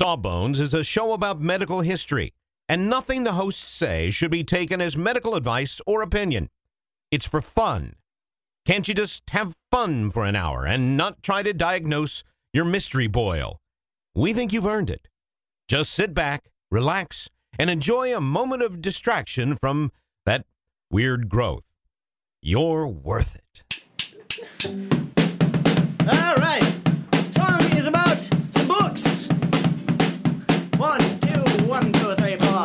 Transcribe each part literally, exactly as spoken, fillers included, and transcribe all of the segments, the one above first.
Sawbones is a show about medical history, and nothing the hosts say should be taken as medical advice or opinion. It's for fun. Can't you just have fun for an hour and not try to diagnose your mystery boil? We think you've earned it. Just sit back, relax, and enjoy a moment of distraction from that weird growth. You're worth it. All right. Song is about some books. One, two, one, two, three, four.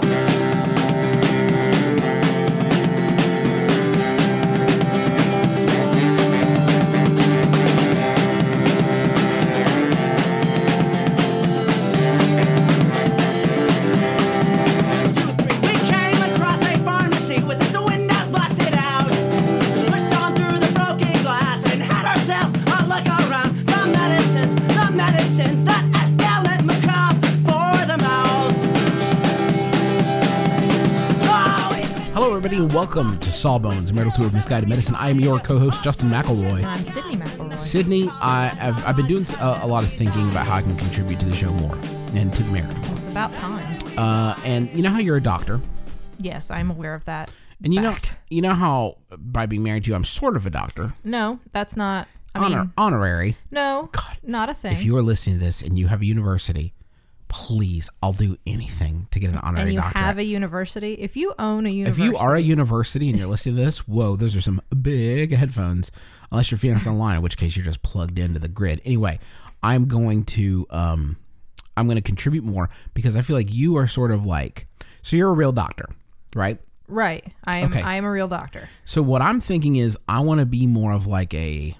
Everybody, and welcome to Sawbones, a marital tour of misguided medicine. I am your co-host, Justin McElroy. I'm Sydney McElroy. Sydney, I have, I've been doing a, a lot of thinking about how I can contribute to the show more and to the marriage. Well, it's about time. Uh, and you know how you're a doctor? Yes, I'm aware of that. And you fact. know, you know how by being married to you, I'm sort of a doctor. No, that's not. I Honor, mean, honorary. no, God, not a thing. if you are listening to this and you have a university, please, I'll do anything to get an honorary and you doctorate. have a university, if you own a university, If you are a university and you're listening to this, whoa, those are some big headphones. Unless you're feeding us online, in which case you're just plugged into the grid. Anyway, I'm going to um, I'm going to contribute more because I feel like you are sort of like, so you're a real doctor, right? right? I am. Okay. I am a real doctor. So what I'm thinking is I want to be more of like a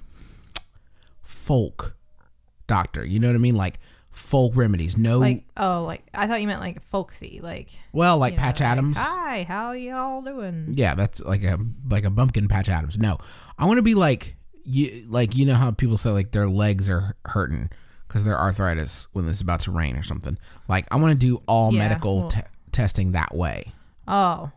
folk doctor. You know what I mean? Like folk remedies. No, Like oh, like I thought you meant like folksy, like well, like you know, Patch like, Adams. Hi, how y'all doing? Yeah, that's like a like a bumpkin Patch Adams. No, I want to be like you. Like you know how people say like their legs are hurting because they're arthritis when it's about to rain or something. Like I want to do all Yeah, medical well- te- testing that way. Oh,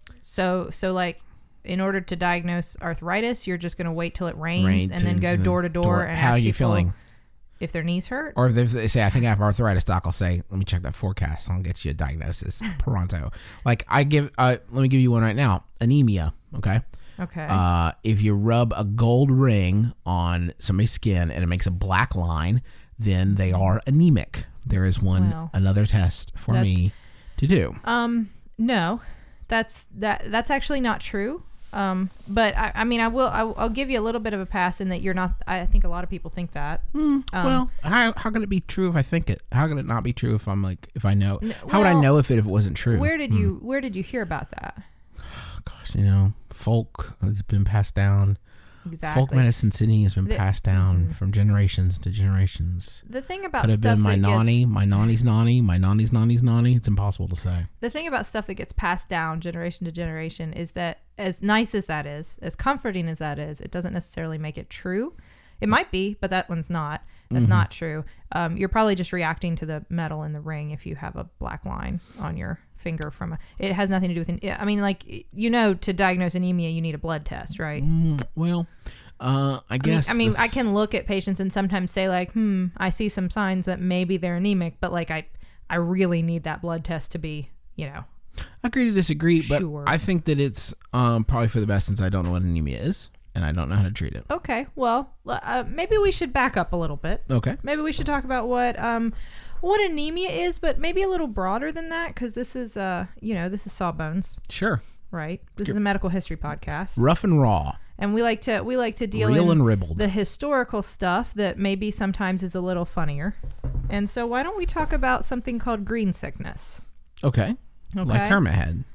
so so like. In order to diagnose arthritis, you're just going to wait till it rains Rain and then to- go to door to door door. and How ask are you people feeling? if their knees hurt. Or if they say I think I have arthritis, doc, I'll say let me check that forecast. I'll get you a diagnosis pronto. Like I give. Uh, let me give you one right now. Anemia. Okay. Okay. Uh, if you rub a gold ring on somebody's skin and it makes a black line, then they are anemic. There is one Well, another test for that's- me to do. Um, no, that's that. That's actually not true. Um, but I, I mean, I will. I, I'll give you a little bit of a pass in that you're not. I think a lot of people think that. Um, well, how how can it be true if I think it? How can it not be true if I'm like if I know? N- How would I well, know if it if it wasn't true? Where did Hmm. you Where did you hear about that? Gosh, you know, folk has been passed down. Exactly. Folk medicine, Sydney, has been The- passed down mhm. from generations to generations. The thing about Could have stuff been my that nanny, gets, my nanny's nanny, my nanny's nanny's nanny. It's impossible to say. the thing about stuff that gets passed down generation to generation is that as nice as that is, as comforting as that is, it doesn't necessarily make it true. It might be, but that one's not. That's Mhm. not true. Um, you're probably just reacting to the metal in the ring if you have a black line on your finger from a. It has nothing to do with. An, I mean, like you know, to diagnose anemia, you need a blood test, right? Mm, well, uh, I guess. I mean, I, mean this- I can look at patients and sometimes say like, hmm, I see some signs that maybe they're anemic, but like I, I really need that blood test to be, you know. agree to disagree, but Sure. I think that it's um, probably for the best since I don't know what anemia is and I don't know how to treat it. Okay, well, uh, maybe we should back up a little bit. Okay. Maybe we should talk about what um, what anemia is, but maybe a little broader than that, because this is uh, you know, this is Sawbones, Sure. right? This is a medical history podcast, Rough and raw. and we like to we like to deal Real in and ribbled. the historical stuff that maybe sometimes is a little funnier. And so, why don't we talk about something called green sickness? Okay. Okay. Like Kermit had.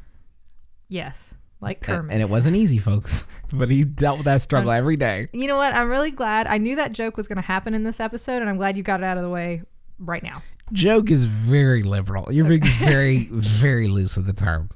Yes, like And, Kermit. and it wasn't easy, folks. But he dealt with that struggle every day. You know what? I'm really glad. I knew that joke was going to happen in this episode, and I'm glad you got it out of the way right now. Joke is very liberal. You're being very, very loose with the term.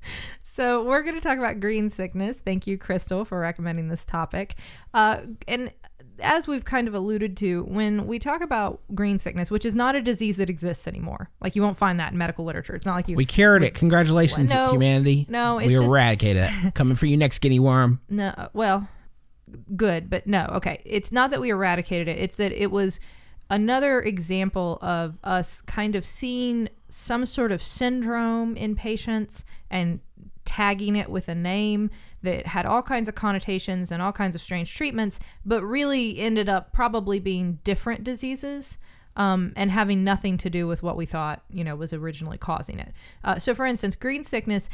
So we're going to talk about green sickness. Thank you, Crystal, for recommending this topic. Uh, and as we've kind of alluded to, when we talk about green sickness, which is not a disease that exists anymore, like you won't find that in medical literature. It's not like you... We cured it. Congratulations, No, humanity. no, it's we just- eradicated it. Coming for you next, skinny worm. No, well, good, but no. Okay. It's not that we eradicated it. It's that it was another example of us kind of seeing some sort of syndrome in patients and tagging it with a name that had all kinds of connotations and all kinds of strange treatments, but really ended up probably being different diseases. Um, and having nothing to do with what we thought, you know, was originally causing it. Uh, so, for instance, green sickness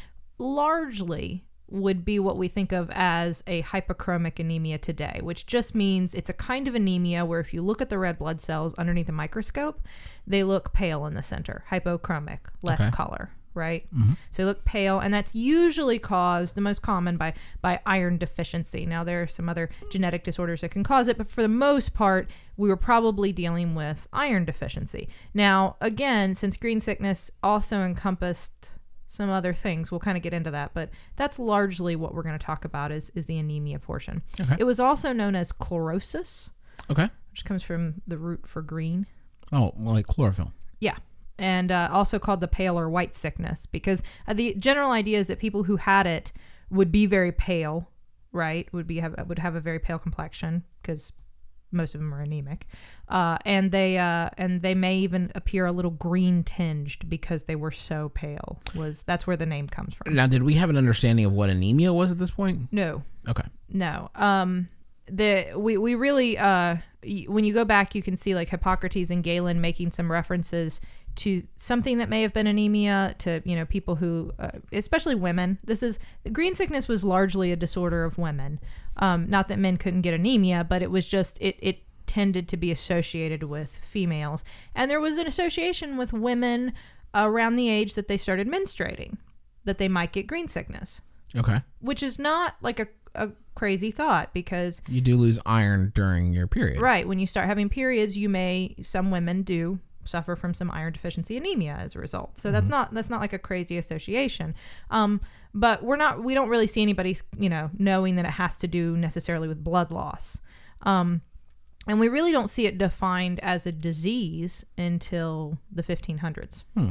largely would be what we think of as a hypochromic anemia today, which just means it's a kind of anemia where if you look at the red blood cells underneath a microscope, they look pale in the center, hypochromic, less Okay. color, right? Mm-hmm. So they look pale, and that's usually caused, the most common, by by iron deficiency. Now, there are some other genetic disorders that can cause it, but for the most part, we were probably dealing with iron deficiency. Now, again, since green sickness also encompassed some other things, we'll kind of get into that, but that's largely what we're going to talk about is, is the anemia portion. Okay. It was also known as chlorosis, Okay. which comes from the root for green. Oh, well, like chlorophyll. Yeah. And uh, also called the pale or white sickness, because uh, the general idea is that people who had it would be very pale, right? Would be have would have a very pale complexion because most of them are anemic, uh, and they uh, and they may even appear a little green tinged because they were so pale. Was that's where the name comes from? Now, did we have an understanding of what anemia was at this point? No, Okay. no. Um, the we we really uh, y- when you go back, you can see like Hippocrates and Galen making some references to something that may have been anemia, to, you know, people who, uh, especially women. This is, green sickness was largely a disorder of women. Um, not that men couldn't get anemia, but it was just, it, it tended to be associated with females. And there was an association with women around the age that they started menstruating, that they might get green sickness, Okay. which is not like a, a crazy thought, because You do lose iron during your period. right, when you start having periods, you may, some women do suffer from some iron deficiency anemia as a result. So that's not that's not like a crazy association. Um, but we're not we don't really see anybody, you know, knowing that it has to do necessarily with blood loss. Um, and we really don't see it defined as a disease until the fifteen hundreds. Hmm.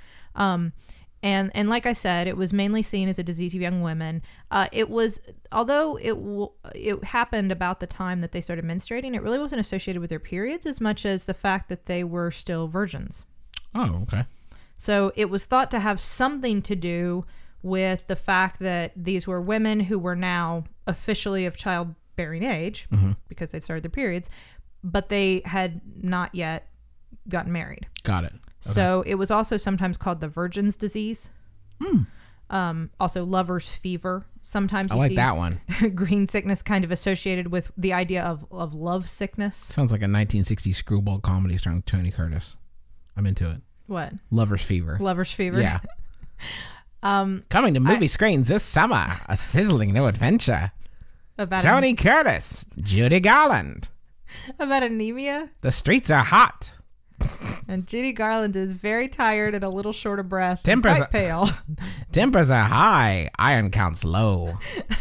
Um, and and like I said, it was mainly seen as a disease of young women. Uh, it was, although it w- it happened about the time that they started menstruating, it really wasn't associated with their periods as much as the fact that they were still virgins. Oh, okay. So it was thought to have something to do with the fact that these were women who were now officially of childbearing age, Mm-hmm. because they started their periods, but they had not yet gotten married. Got it. Okay. So it was also sometimes called the virgin's disease. Hmm. Um, also lover's fever. Sometimes I you like see that one. green sickness kind of associated with the idea of, of love sickness. Sounds like a nineteen sixties screwball comedy starring Tony Curtis. I'm into it. What? Lover's Fever. Lover's fever. Yeah. Um, Coming to movie I- screens this summer. A sizzling new adventure. about Tony Curtis. Judy Garland. about anemia. The streets are hot. And Judy Garland is very tired and a little short of breath. and Tempers- quite pale. Tempers are high. Iron counts low.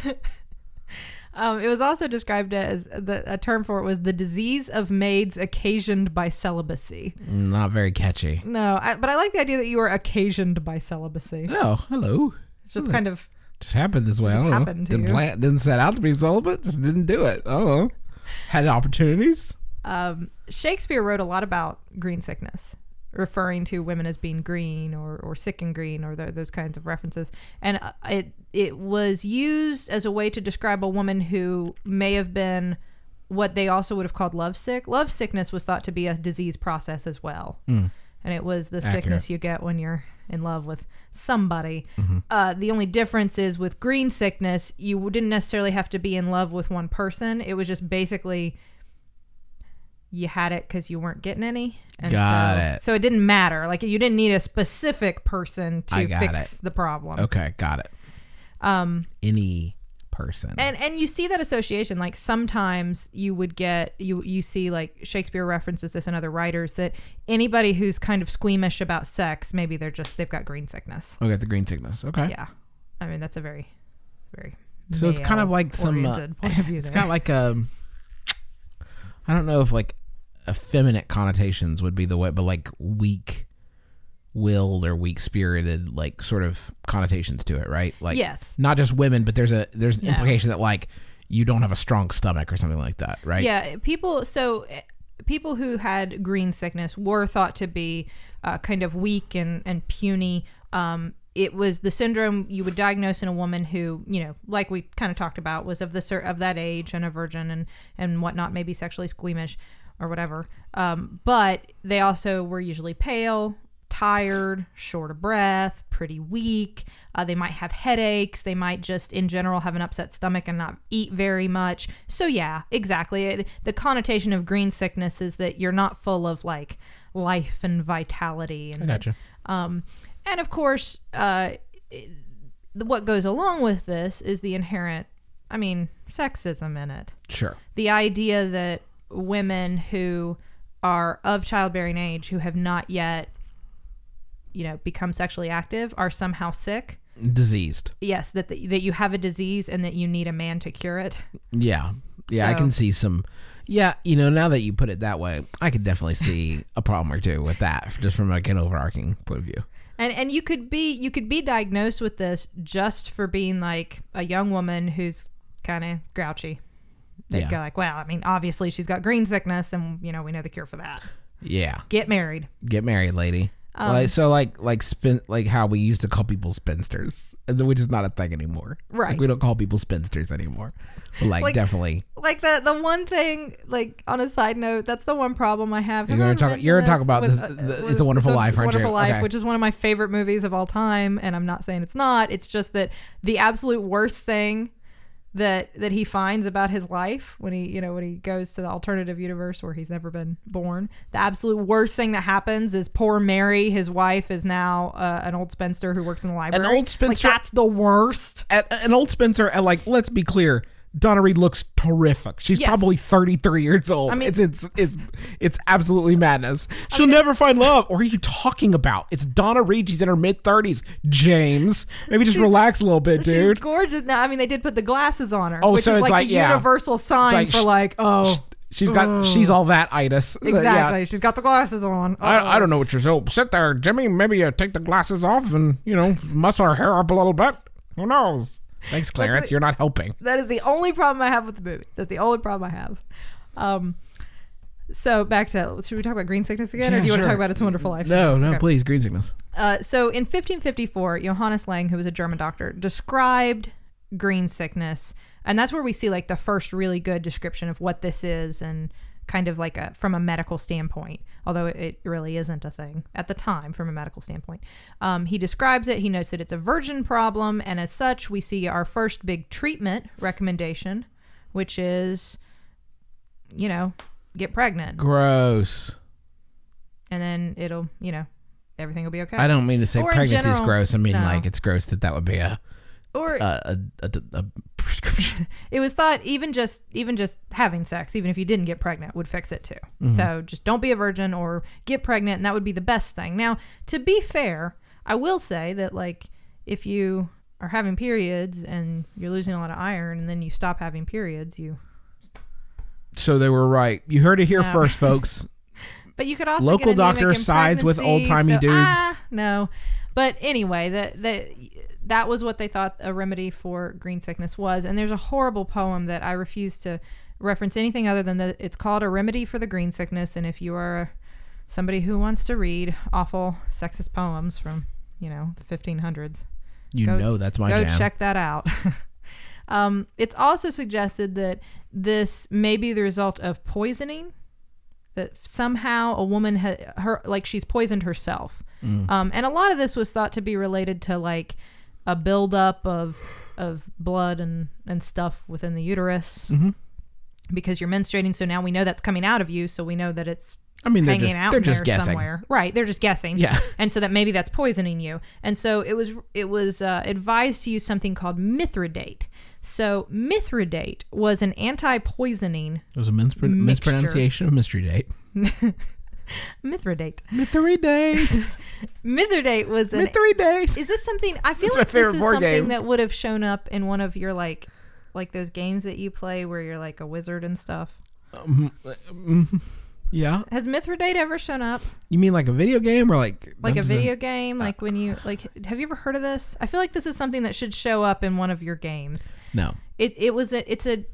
Um, it was also described as the a term for it was the disease of maids occasioned by celibacy. Not very catchy. No, I, but I like the idea that you were occasioned by celibacy. Oh, hello. It's just kind of Just happened this way. Just I don't know. happened to Didn't you. plan. Didn't set out to be celibate. Just didn't do it. Oh, had opportunities. um, Shakespeare wrote a lot about green sickness, referring to women as being green or, or sick and green or the, those kinds of references. And uh, it it was used as a way to describe a woman who may have been what they also would have called lovesick. Love sickness was thought to be a disease process as well. Mm. And it was the Accurate. sickness you get when you're in love with somebody. Mm-hmm. Uh, the only difference is with green sickness, you didn't necessarily have to be in love with one person. It was just basically you had it because you weren't getting any. And Got so, it. So it didn't matter. Like you didn't need a specific person to I got fix it. the problem. Okay, got it. Um, Any person. and and you see that association. Like sometimes you would get you you see like Shakespeare references this and other writers that anybody who's kind of squeamish about sex, maybe they're just they've got green sickness. Okay, the green sickness. Okay. Yeah, I mean that's a very very So it's kind of like some. Uh, male-oriented point of view it's there. kind of like um. I don't know if like effeminate connotations would be the way, but like weak-willed or weak-spirited, like sort of connotations to it, right? Like Yes. not just women, but there's a there's an Yeah. implication that like you don't have a strong stomach or something like that, right? Yeah, people. So people who had green sickness were thought to be uh, kind of weak and, and puny. Um, it was the syndrome you would diagnose in a woman who, you know, like we kind of talked about, was of the cer- of that age and a virgin and, and whatnot, maybe sexually squeamish or whatever. Um, but they also were usually pale, tired, short of breath, pretty weak. Uh, they might have headaches. They might just, in general, have an upset stomach and not eat very much. So yeah, exactly. It, the connotation of green sickness is that you're not full of like life and vitality. And I gotcha. Um, and of course, uh, it, what goes along with this is the inherent, I mean, sexism in it. Sure. The idea that women who are of childbearing age who have not yet, you know, become sexually active are somehow sick. Diseased. Yes, that the, that you have a disease and that you need a man to cure it. Yeah. Yeah, I So- can see some. Yeah, you know, now that you put it that way, I could definitely see a problem or two with that, just from like an overarching point of view. And and you could be you could be diagnosed with this just for being like a young woman who's kind of grouchy. They'd Yeah. go like, well, I mean, obviously she's got green sickness, and you know we know the cure for that. Yeah. Get married. Get married, lady. Um, like, so like like spin like how we used to call people spinsters, which is not a thing anymore. Right. Like, we don't call people spinsters anymore. But like, Like- definitely. Like the the one thing, like on a side note, that's the one problem I have. You're Have I gonna talk- mentioned you're gonna talk this about with, this- uh, the- with- It's a Wonderful It's Life, It's a aren't you? Wonderful Life, Okay. which is one of my favorite movies of all time, and I'm not saying it's not. It's just that the absolute worst thing that that he finds about his life when he, you know, when he goes to the alternative universe where he's never been born, the absolute worst thing that happens is poor Mary, his wife, is now uh, an old spinster who works in the library. old spinster- Like, that's the worst. At, an old Spencer, and like, let's be clear, Donna Reed looks terrific. She's Yes. probably thirty-three years old. I mean- it's it's it's it's absolutely madness. She'll never find love. What are you talking about? It's Donna Reed. She's in her mid thirties. James, maybe just relax a little bit, She's dude. gorgeous. Now, I mean, they did put the glasses on her, Oh, which so is it's like, like, the yeah. universal sign like, for sh- like, oh, She's got she's all that itis. So, yeah. exactly. She's got the glasses on. I, Uh-oh. I don't know what you're so sit there, Jimmy. Maybe you take the glasses off and you know muscle her hair up a little bit. Who knows? Thanks, Clarence. it. You're not helping. That is the only problem I have with the movie. That's the only problem I have. Um, so back to, should we talk about green sickness again, or Yeah, do you want to sure. talk about It's a Wonderful Life? No, no, Okay. please, green sickness. Uh, so in fifteen fifty-four, Johannes Lang, who was a German doctor, described green sickness, and that's where we see like the first really good description of what this is, and kind of like a from a medical standpoint, although it, it really isn't a thing at the time from a medical standpoint. Um, he describes it. He notes that it's a virgin problem, and as such, we see our first big treatment recommendation, which is, you know, get pregnant, Gross. and then it'll, you know, everything will be okay. I don't mean to say Or in pregnancy is general, gross. I mean no. like it's gross that that would be a Or a, a, a, a prescription. it was thought even just even just having sex, even if you didn't get pregnant, would fix it too. Mm-hmm. So just don't be a virgin or get pregnant, and that would be the best thing. Now, to be fair, I will say that like if you are having periods and you're losing a lot of iron, and then you stop having periods, you. So they were right. You heard it here No. first, folks. But you could also Local get anemic doctor in sides with pregnancy, old-timey so- dudes. Ah, no, but anyway, that that that was what they thought a remedy for green sickness was. And there's a horrible poem that I refuse to reference anything other than that it's called A Remedy for the Green Sickness. And if you are somebody who wants to read awful sexist poems from, you know, the fifteen hundreds, You Go- know that's my go jam. check that out. um, it's also suggested that this may be the result of poisoning, that somehow a woman had her like she's poisoned herself. Mm. Um, and a lot of this was thought to be related to like a buildup of of blood and and stuff within the uterus, Mm-hmm. because you're menstruating. So now we know that's coming out of you. So we know that it's I mean, they're hanging just out they're in just there guessing. somewhere. Right, they're just guessing. Yeah. And so that maybe that's poisoning you. And so it was it was uh, advised to use something called Mithridate. So Mithridate was an anti-poisoning It was a mispr- Mixture. mispronunciation of mystery date. Mithridate. Mithridate. Mithridate was an Mithridate. Is this something I feel That's like my favorite this is board something game. that would have shown up in one of your like like those games that you play where you're like a wizard and stuff? Um, mm, yeah. Has Mithridate ever shown up? You mean like a video game or like Like a Dungeons and- video game? Like when you like have you ever heard of this? I feel like this is something that should show up in one of your games. No. It it was a it's a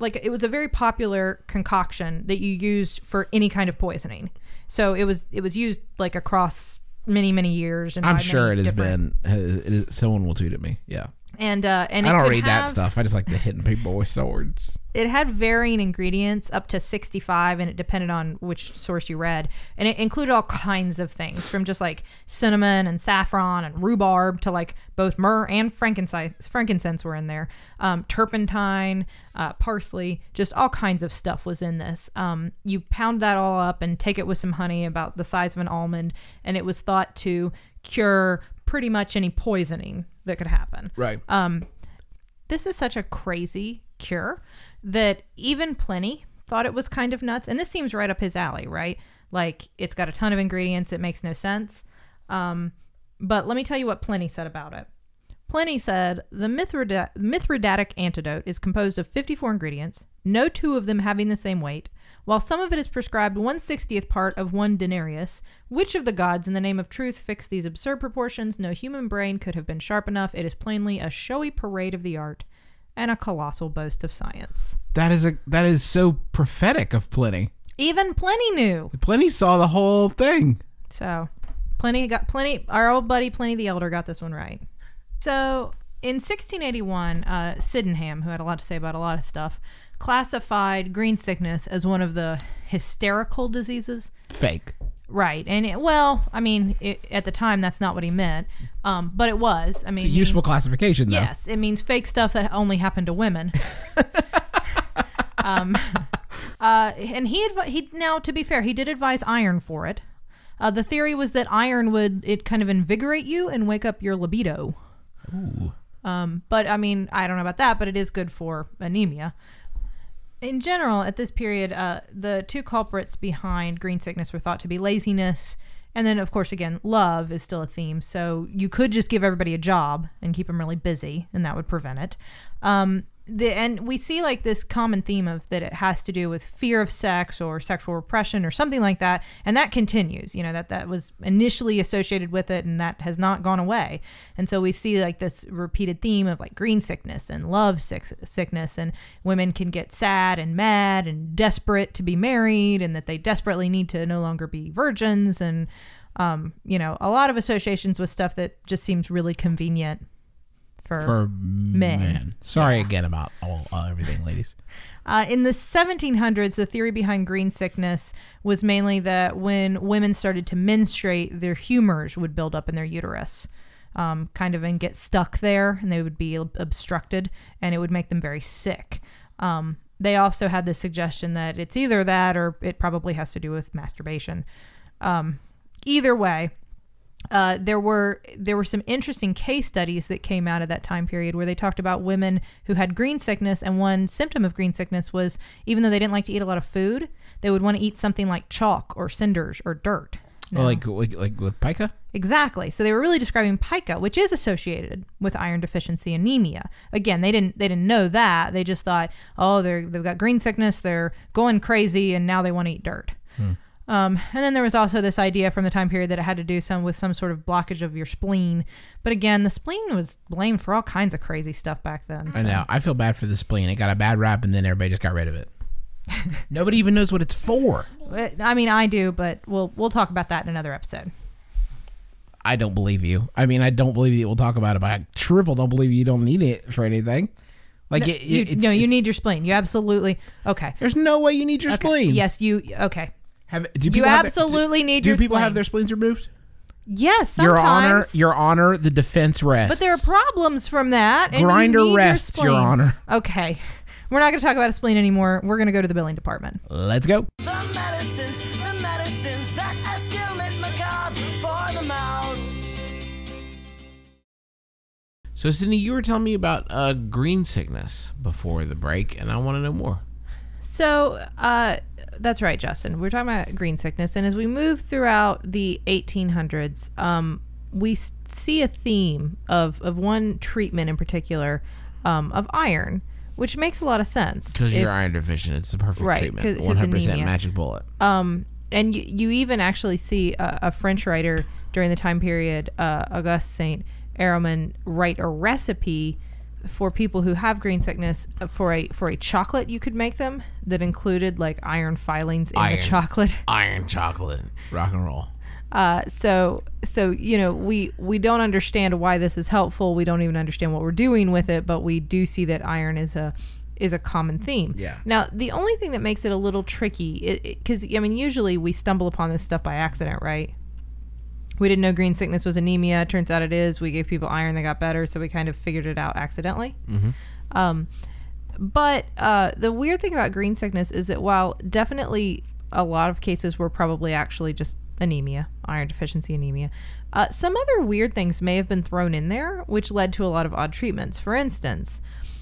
like it was a very popular concoction that you used for any kind of poisoning. So it was it was used like across many many years. And I'm by sure many it has different- been. It is, someone will tweet at me. Yeah. And uh, and I it don't could read that have- stuff. I just like the hitting people with swords. It had varying ingredients, up to sixty-five, and it depended on which source you read. And it included all kinds of things, from just like cinnamon and saffron and rhubarb to like both myrrh and frankincense. Frankincense were in there. Um, turpentine, uh, parsley, just all kinds of stuff was in this. Um, you pound that all up and take it with some honey about the size of an almond, and it was thought to cure pretty much any poisoning that could happen. Right. Um, this is such a crazy cure that even Pliny thought it was kind of nuts. And this seems right up his alley, right? Like, it's got a ton of ingredients. It makes no sense. Um, but let me tell you what Pliny said about it. Pliny said, the Mithrida- Mithridatic antidote is composed of fifty-four ingredients, no two of them having the same weight. While some of it is prescribed one sixtieth part of one denarius, which of the gods in the name of truth fixed these absurd proportions? No human brain could have been sharp enough. It is plainly a showy parade of the art and a colossal boast of science. That is a that is so prophetic of Pliny. Even Pliny knew. Pliny saw the whole thing. So, Pliny got Pliny. Our old buddy Pliny the Elder got this one right. So, in sixteen eighty-one, uh, Sydenham, who had a lot to say about a lot of stuff, classified green sickness as one of the hysterical diseases. Fake. Right. And, it, well, I mean, it, at the time, that's not what he meant. Um, but it was. I mean, It's a useful classification, though. yes, it means fake stuff that only happened to women. um, uh, and he, advi- he, now, to be fair, he did advise iron for it. Uh, the theory was that iron would, it kind of invigorate you and wake up your libido. Ooh. Um, but I mean, I don't know about that, but it is good for anemia. In general, at this period, uh, the two culprits behind green sickness were thought to be laziness. And then, of course, again, love is still a theme. So you could just give everybody a job and keep them really busy, and that would prevent it. Um, the, and we see like this common theme of that it has to do with fear of sex or sexual repression or something like that. And that continues, you know, that that was initially associated with it, and that has not gone away. And so we see like this repeated theme of like green sickness and love sick- sickness, and women can get sad and mad and desperate to be married, and that they desperately need to no longer be virgins. And, um, you know, a lot of associations with stuff that just seems really convenient for, For men. men. Sorry Yeah. again about all, all everything, ladies. Uh, in the seventeen hundreds, the theory behind green sickness was mainly that when women started to menstruate, their humors would build up in their uterus, um, kind of and get stuck there, and they would be ob- obstructed, and it would make them very sick. Um, they also had the suggestion that it's either that or it probably has to do with masturbation. Um, either way, Uh, there were there were some interesting case studies that came out of that time period where they talked about women who had green sickness, and one symptom of green sickness was even though they didn't like to eat a lot of food, they would want to eat something like chalk or cinders or dirt. Well, No. like, like like with pica? Exactly. So they were really describing pica, which is associated with iron deficiency anemia. Again, they didn't they didn't know that. They just thought, oh, they're they've got green sickness, they're going crazy, and now they want to eat dirt. Hmm. Um, and then there was also this idea from the time period that it had to do some with some sort of blockage of your spleen. But again, the spleen was blamed for all kinds of crazy stuff back then. I know. I feel bad for the spleen. It got a bad rap, and then everybody just got rid of it. Nobody even knows what it's for. I mean, I do, but we'll we'll talk about that in another episode. I don't believe you. I mean, I don't believe you. We'll talk about it, but I triple don't believe you don't need it for anything. Like no, it, you, it's, no, you it's- need your spleen. You absolutely okay. There's no way you need your Okay. spleen. Yes, you okay. Have, do You people have their- absolutely do, need Do your people have spleen. their spleens removed? Yes, sometimes. Your Honor, Your Honor, the defense rests. But there are problems from that. And Grinder you need rests, your, Your spleen. Honor. Okay. We're not going to talk about a spleen anymore. We're going to go to the billing department. Let's go. The medicines, the medicines that escalate macabre for the mouth. So, Sydney, you were telling me about uh, green sickness before the break, and I want to know more. So, uh, that's right, Justin. We're talking about green sickness. And as we move throughout the eighteen hundreds, um, we s- see a theme of, of one treatment in particular um, of iron, which makes a lot of sense. Because If- you're iron deficient. It's the perfect Right, 'cause- treatment. 'cause one hundred percent anemia. magic bullet. Um, and you, you even actually see a, a French writer during the time period, uh, Auguste Saint Araman, write a recipe for people who have green sickness, uh, for a for a chocolate you could make them that included like iron filings in Iron. the chocolate. Iron chocolate, rock and roll. Uh, so so you know we we don't understand why this is helpful. We don't even understand what we're doing with it, but we do see that iron is a is a common theme. Yeah. Now the only thing that makes it a little tricky, because I mean usually we stumble upon this stuff by accident, right? We didn't know green sickness was anemia. Turns out it is. We gave people iron, they got better, so we kind of figured it out accidentally. Mm-hmm. Um, but uh, the weird thing about green sickness is that while definitely a lot of cases were probably actually just anemia, iron deficiency anemia, uh, some other weird things may have been thrown in there, which led to a lot of odd treatments. For instance,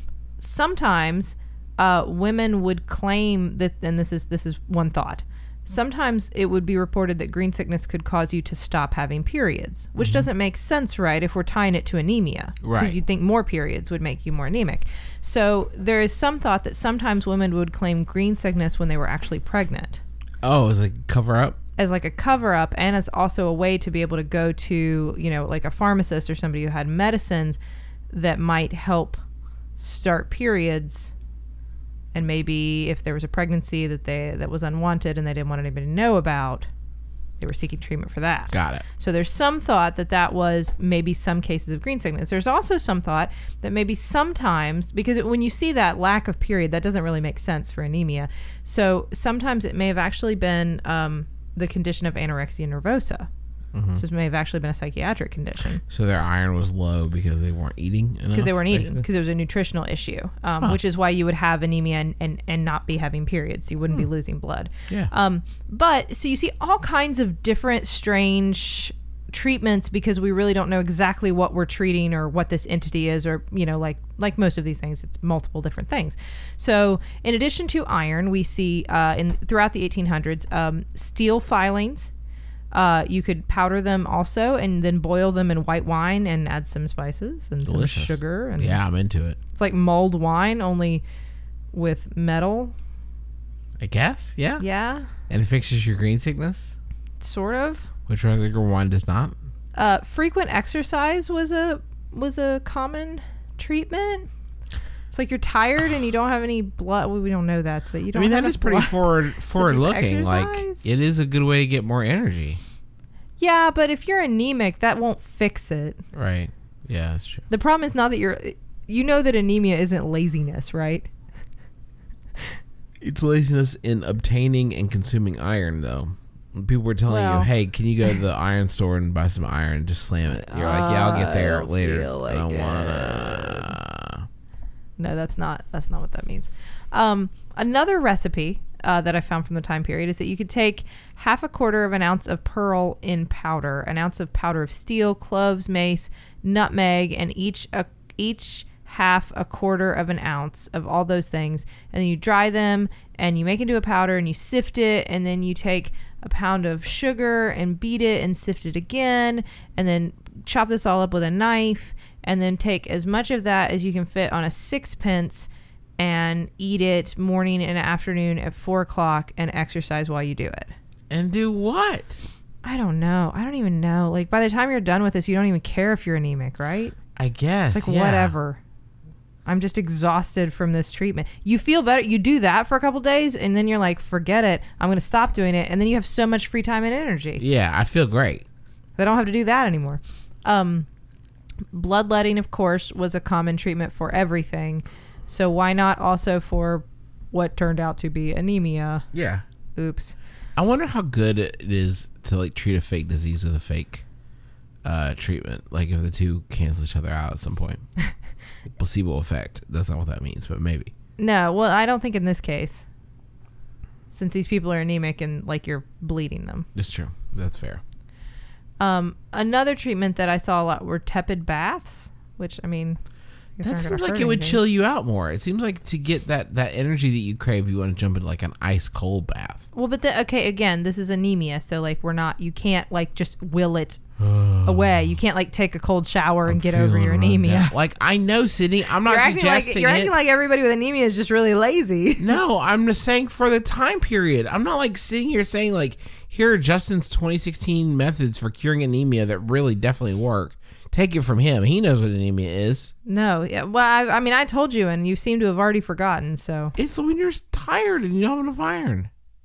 sometimes uh, women would claim that, and this is this is one thought. Sometimes it would be reported that green sickness could cause you to stop having periods, which mm-hmm. doesn't make sense, right, if we're tying it to anemia. Right. Because you'd think more periods would make you more anemic. So there is some thought that sometimes women would claim green sickness when they were actually pregnant. Oh, is it cover up? As like a cover-up, and as also a way to be able to go to, you know, like a pharmacist or somebody who had medicines that might help start periods. And maybe if there was a pregnancy that they that was unwanted and they didn't want anybody to know about, they were seeking treatment for that. Got it. So there's some thought that that was maybe some cases of green sickness. There's also some thought that maybe sometimes, because when you see that lack of period, that doesn't really make sense for anemia. So sometimes it may have actually been um, the condition of anorexia nervosa. Mm-hmm. So it may have actually been a psychiatric condition. So their iron was low because they weren't eating enough? Because they weren't eating, because it was a nutritional issue, um, huh. which is why you would have anemia and, and, and not be having periods. You wouldn't hmm. be losing blood. Yeah. Um, but, so you see all kinds of different strange treatments because we really don't know exactly what we're treating or what this entity is, or, you know, like like most of these things, it's multiple different things. So in addition to iron, we see uh, in throughout the eighteen hundreds, um, steel filings. Uh, you could powder them also and then boil them in white wine and add some spices and Delicious. some sugar. And yeah, I'm into it. It's like mulled wine, only with metal. I guess, yeah. Yeah. And it fixes your green sickness? Sort of. Which regular wine does not? Uh, frequent exercise was a was a common treatment. It's like you're tired and you don't have any blood. Well, we don't know that, but you don't. I mean, have that is pretty blood. forward forward so looking. Like exercise? It is a good way to get more energy. Yeah, but if you're anemic, that won't fix it. Right. Yeah, that's true. The problem is not that you're. You know that anemia isn't laziness, right? It's laziness in obtaining and consuming iron, though. People were telling well, you, "Hey, can you go to the iron store and buy some iron and just slam it?" You're like, "Yeah, I'll get there I don't later. Feel like I don't it. wanna." No, that's not. That's not what that means. Um, another recipe uh, that I found from the time period is that you could take half a quarter of an ounce of pearl in powder, an ounce of powder of steel, cloves, mace, nutmeg, and each a, each half a quarter of an ounce of all those things, and then you dry them and you make it into a powder and you sift it, and then you take a pound of sugar and beat it and sift it again, and then chop this all up with a knife, and then take as much of that as you can fit on a sixpence and eat it morning and afternoon at four o'clock and exercise while you do it. And do what? I don't know. I don't even know. Like, by the time you're done with this, you don't even care if you're anemic, right? I guess. It's like, yeah. whatever. I'm just exhausted from this treatment. You feel better. You do that for a couple days, and then you're like, forget it. I'm going to stop doing it. And then you have so much free time and energy. Yeah, I feel great. I don't have to do that anymore. Um, bloodletting, of course, was a common treatment for everything. So why not also for what turned out to be anemia? Yeah. Oops. I wonder how good it is to like treat a fake disease with a fake uh, treatment. Like if the two cancel each other out at some point. Placebo effect. That's not what that means, but maybe. No, well, I don't think in this case. Since these people are anemic and like you're bleeding them. It's true. That's fair. Um, another treatment that I saw a lot were tepid baths, which I mean, I that seems like it would chill you out more. It seems like to get that, that energy that you crave, you want to jump into like an ice cold bath. Well, but the, okay, again, this is anemia, so like we're not. You can't like just will it away. You can't like take a cold shower and I'm get over your anemia. Like I know, Sydney. I'm not you're acting suggesting like, You're it. acting like everybody with anemia is just really lazy. No, I'm just saying for the time period. I'm not like sitting here saying like here are Justin's twenty sixteen methods for curing anemia that really definitely work. Take it from him. He knows what anemia is. No, yeah. Well, I, I mean, I told you, and you seem to have already forgotten. So It's when you're tired and you don't have enough iron.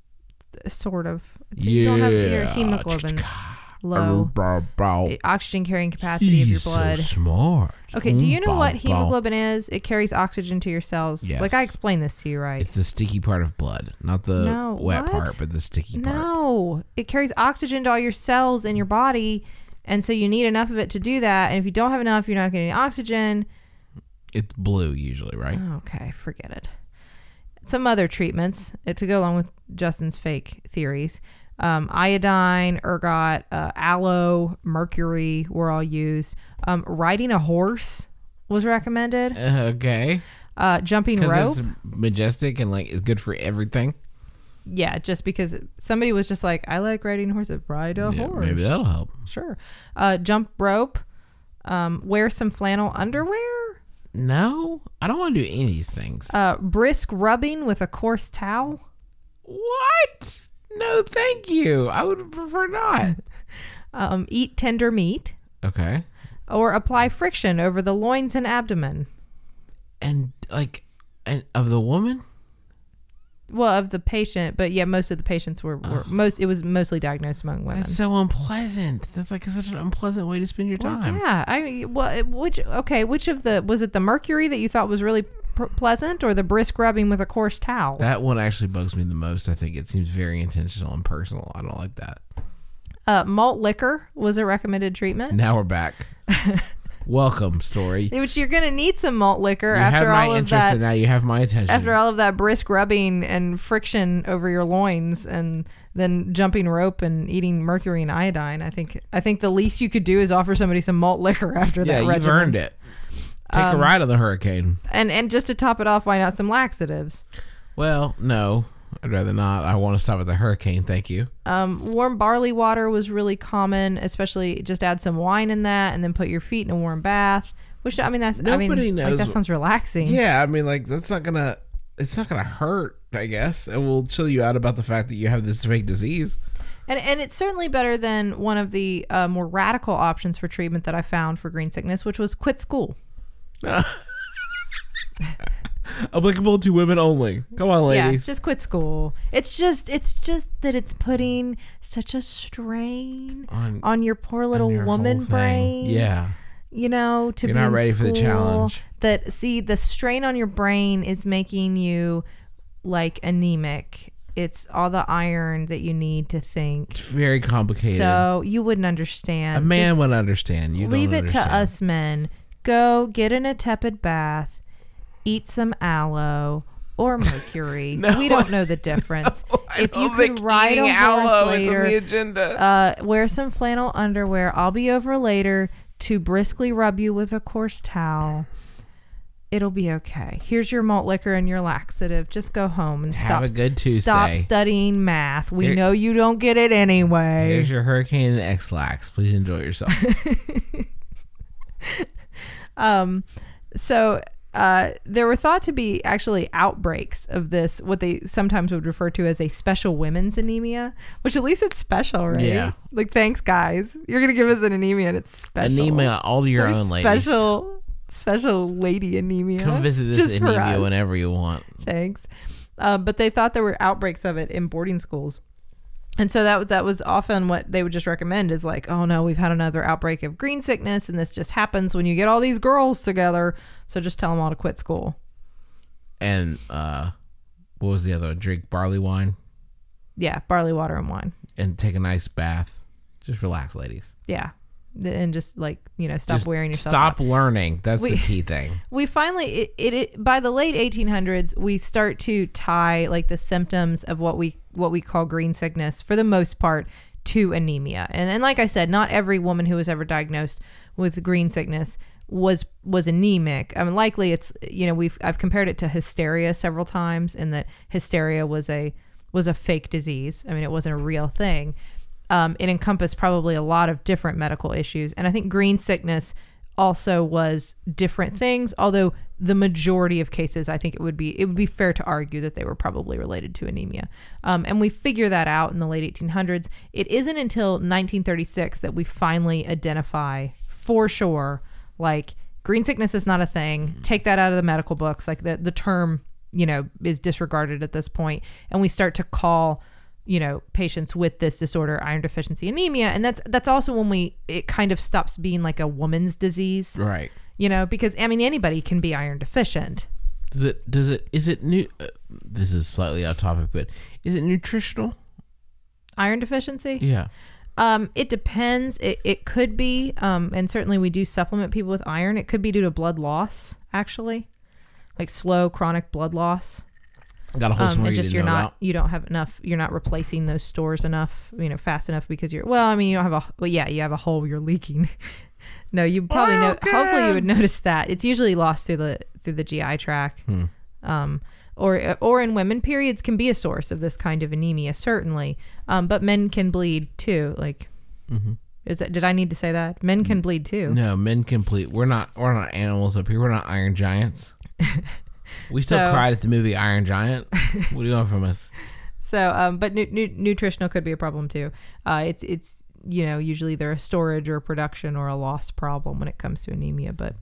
sort of. It's, you don't have your Yeah. hemoglobin low. Bow, bow. The oxygen carrying capacity of your He's so blood. smart. Okay, do you know Bow, what bow. hemoglobin is? It carries oxygen to your cells. Yes. Like I explained this to you, right? It's the sticky part of blood, not the No, wet what? part, but the sticky part. No, it carries oxygen to all your cells in your body, and so you need enough of it to do that. And if you don't have enough, you're not getting oxygen. It's blue usually, right? Okay, forget it. Some other treatments uh, to go along with Justin's fake theories. Um, iodine, ergot, uh, aloe, mercury were all used. Um, riding a horse was recommended. Uh, okay. Uh, jumping rope. Because it's majestic and like is good for everything. Yeah, just because somebody was just like, I like riding horses. Ride a Yeah, horse. maybe that'll help. Sure. Uh, jump rope. Um, wear some flannel underwear. No, I don't want to do any of these things. Uh, brisk rubbing with a coarse towel. What? No, thank you. I would prefer not. Um, eat tender meat. Okay. Or apply friction over the loins and abdomen. And like, and of the woman? Well, of the patient, but yeah, most of the patients were, were most. It was mostly diagnosed among women. That's so unpleasant. That's like such an unpleasant way to spend your Well, time. yeah, I well, which okay, which of the was it the mercury that you thought was really pr- pleasant, or the brisk rubbing with a coarse towel? That one actually bugs me the most. I think it seems very intentional and personal. I don't like that. Uh, malt liquor was a recommended treatment. Now we're back. Welcome, story. Which you're gonna need some malt liquor You after have my all of interest, that. and now you have my attention. After all of that brisk rubbing and friction over your loins, and then jumping rope and eating mercury and iodine, I think I think the least you could do is offer somebody some malt liquor after yeah, that. you've regimen. earned it. Take Um, a ride on the hurricane. And and just to top it off, why not some laxatives? Well, no, I'd rather not. I want to stop at the hurricane. Thank you. Um, warm barley water was really common, especially just add some wine in that, and then put your feet in a warm bath. Which I mean, that's I Nobody mean, like, knows that what- sounds relaxing. Yeah, I mean, like that's not gonna. It's not gonna hurt. I guess it will chill you out about the fact that you have this fake disease. And and it's certainly better than one of the uh, more radical options for treatment that I found for green sickness, which was quit school. Applicable to women only. Come on, Yeah, ladies. just quit school. It's just it's just that it's putting such a strain On- on, your poor little on your woman whole thing. brain. Yeah. You know, to You're be not in ready for the school, challenge. That see the strain on your brain is making you like anemic. It's all the iron that you need to think. It's very complicated. So you wouldn't understand. a man Just would understand. You leave don't it understand. to us men. Go get in a tepid bath, eat some aloe or mercury. No, we don't know the difference. I if you don't could think ride a eating horse aloe is on later, the agenda. uh, wear some flannel underwear. I'll be over later to briskly rub you with a coarse towel. It'll be okay. Here's your malt liquor and your laxative. Just go home and Have stop. a good Tuesday. Stop studying math. We Here- know you don't get it anyway. Here's your hurricane and X-Lax. Please enjoy yourself. Um, so uh, there were thought to be actually outbreaks of this, what they sometimes would refer to as a special women's anemia, which at least it's special, right? Yeah. Like, thanks, guys. You're going to give us an anemia and it's special. Anemia all to your Very own, ladies. special, special lady anemia. Come visit this just for anemia us. whenever you want. Thanks. Uh, but they thought there were outbreaks of it in boarding schools. And so that was that was often what they would just recommend is like, oh no, we've had another outbreak of green sickness, and this just happens when you get all these girls together. So just tell them all to quit school. And uh, what was the other one? Drink barley wine Yeah, barley water and wine. and take a nice bath. Just relax, ladies. Yeah, and just like you know, stop Just wearing yourself Stop out. learning. That's We- the key thing. We finally it, it, it by the late eighteen hundreds we start to tie like the symptoms of what we what we call green sickness for the most part to anemia. And and like I said, not every woman who was ever diagnosed with green sickness was was anemic. I mean, likely it's you know we've I've compared it to hysteria several times, and that hysteria was a was a fake disease. I mean, it wasn't a real thing. Um, it encompassed probably a lot of different medical issues, and I think green sickness also was different things, although the majority of cases I think it would be it would be fair to argue that they were probably related to anemia. Um, and we figure that out in the late eighteen hundreds. It isn't until nineteen thirty-six that we finally identify for sure, like green sickness is not a thing. Take that out of the medical books. Like the, the term, you know, is disregarded at this point. And we start to call, you know, patients with this disorder iron deficiency anemia. And that's, that's also when we, it kind of stops being like a woman's disease. Right. You know, because I mean, anybody can be iron deficient. Does it, does it, is it new? Uh, this is slightly off topic, but is it nutritional? Iron deficiency? Yeah. Um, it depends. It, it could be, um, and certainly we do supplement people with iron. It could be due to blood loss, actually, like slow chronic blood loss. Got a whole Um, story and you just didn't you're know not, about. you don't have enough. You're not replacing those stores enough, you know, fast enough because you're. Well, I mean, you don't have a. Well, yeah, you have a hole you're leaking. No, you probably know. Hopefully, you would notice that it's usually lost through the through the G I tract. Hmm. Um, or or in women, periods can be a source of this kind of anemia, certainly. Um, but men can bleed too. Like, Mm-hmm. is that? Did I need to say that? Men can bleed too. No, men complete. We're not. We're not animals up here. We're not Iron Giants. We still So- cried at the movie Iron Giant. What do you want from us? So, um, but nu- nu- nutritional could be a problem too. Uh, it's it's you know usually either a storage or a production or a loss problem when it comes to anemia. But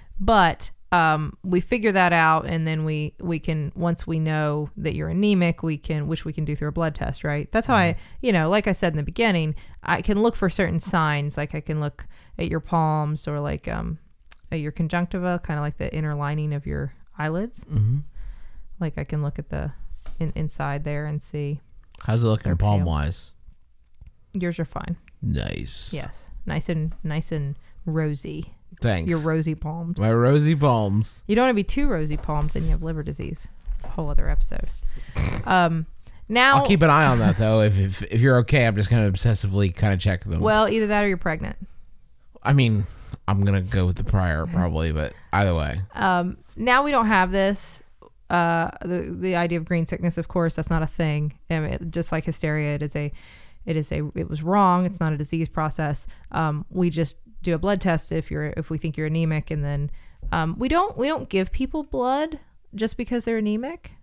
but um, we figure that out, and then we we can once we know that you're anemic, we can which we can do through a blood test, right? That's how I you know like I said in the beginning, I can look for certain signs. Like I can look at your palms or like um at your conjunctiva, kind of like the inner lining of your eyelids. Mm-hmm. Like I can look at the in, inside there and see. How's it looking They're palm pale. wise? Yours are fine. Nice. Yes, nice and nice and rosy. Thanks. Your rosy palmed. My rosy palms. You don't want to be too rosy palmed, then you have liver disease. It's a whole other episode. Um, now, I'll keep an eye on that though. If if, if you're okay, I'm just kind of obsessively kind of check them. well, either that or you're pregnant. I mean, I'm gonna go with the prior probably, but either way. Um, now we don't have this. Uh, the the idea of green sickness, of course, that's not a thing. I mean, it- just like hysteria, it is a, it is a, it was wrong. It's not a disease process. Um, we just do a blood test if you're if we think you're anemic, and then um, we don't we don't give people blood just because they're anemic.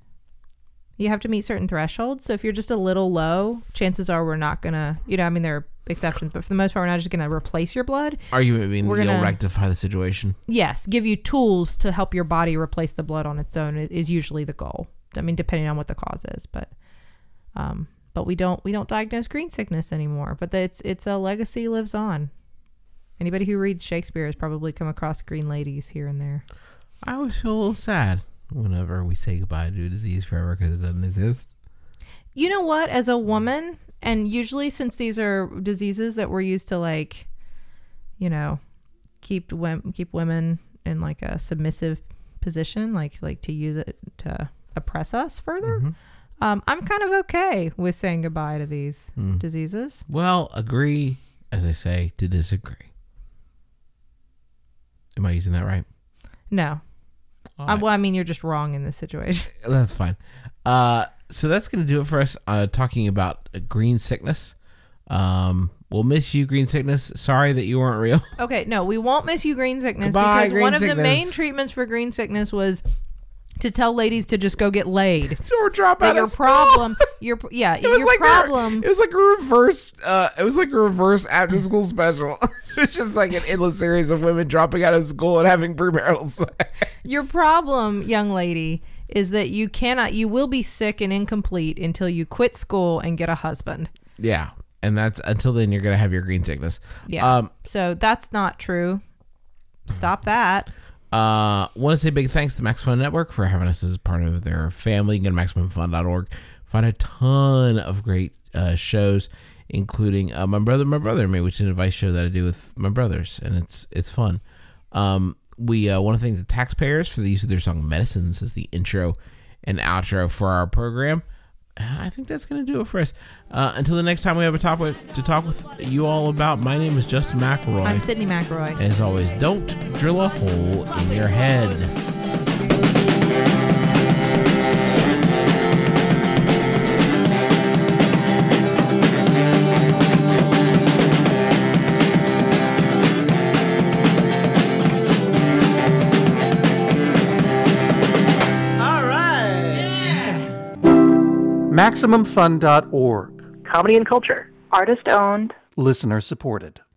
You have to meet certain thresholds. So if you're just a little low, chances are we're not gonna, you know, I mean there are exceptions, but for the most part, we're not just gonna replace your blood. Argument being We're you'll gonna- rectify the situation. Yes, give you tools to help your body replace the blood on its own is, is usually the goal. I mean, depending on what the cause is, but um, but we don't we don't diagnose green sickness anymore. But the, it's it's a legacy lives on. Anybody who reads Shakespeare has probably come across green ladies here and there. I always feel a little sad whenever we say goodbye to a disease forever because it doesn't exist. You know what? As a woman, and usually since these are diseases that we're used to, like, you know, keep wom- keep women in like a submissive position, like like to use it to oppress us further. Mhm. Um, I'm kind of okay with saying goodbye to these Mm. diseases. Well, agree, as I say, to disagree. Am I using that right? No, All I, right. well, I mean, you're just wrong in this situation. That's fine. Uh, so that's going to do it for us uh, talking about uh, green sickness. Um, we'll miss you, green sickness. Sorry that you weren't real. Okay, no, we won't miss you, green sickness, Goodbye, because green one of the sickness. main treatments for green sickness was to tell ladies to just go get laid. Or drop That out your of school. problem, your yeah, It was your like problem. A, it was like a reverse. Uh, it was like a reverse after school special. It's just like an endless series of women dropping out of school and having premarital sex. Your problem, young lady, is that you cannot, you will be sick and incomplete until you quit school and get a husband. Yeah, and that's until then you're gonna have your green sickness. Yeah. Um, So that's not true. Stop that. Uh, want to say big thanks to Max Fun Network for having us as part of their family. You can go to maximum fun dot org. Find a ton of great uh, shows, including uh, My Brother, My Brother and Me, which is an advice show that I do with my brothers, and it's it's fun. Um, we uh, want to thank the taxpayers for the use of their song Medicines as the intro and outro for our program. And I think that's going to do it for us. Uh, until the next time we have a topic to talk with you all about, my name is Justin McElroy. I'm Sydney McElroy. As always, don't drill a hole in your head. All right. Maximum Fun dot org. Comedy and culture. Artist owned. Listener supported.